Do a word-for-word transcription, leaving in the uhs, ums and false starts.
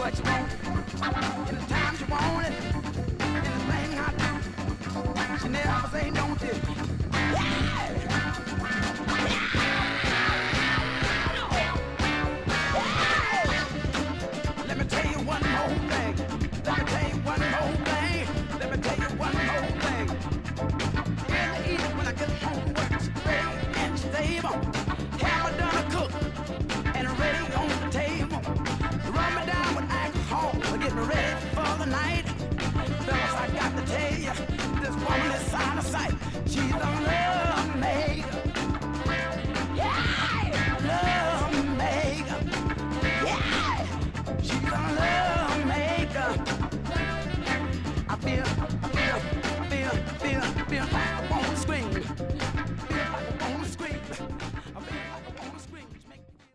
what you want, in the time you want it, anything I do. She never say no to it. Yeah! Let me tell you one more thing. Let me tell you one more thing. Let me tell you one more thing. In the evening when I get home, work straight and stable. Have I done a cook and ready on the table. Run me down with alcohol, get me ready for the night. Fellas, I got to tell you, this woman is out of sight. She's on